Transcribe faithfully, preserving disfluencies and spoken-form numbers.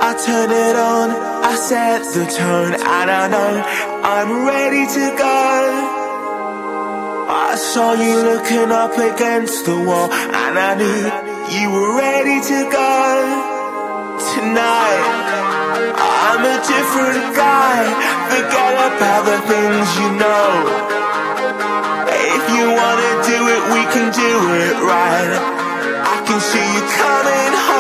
I turn it on, I set the tone, and I know I'm ready to go. I saw you looking up against the wall, and I knew you were ready to go. Tonight, I'm a different guy. Forget about the things you know. If you wanna do it, we can do it right. I can see you coming home.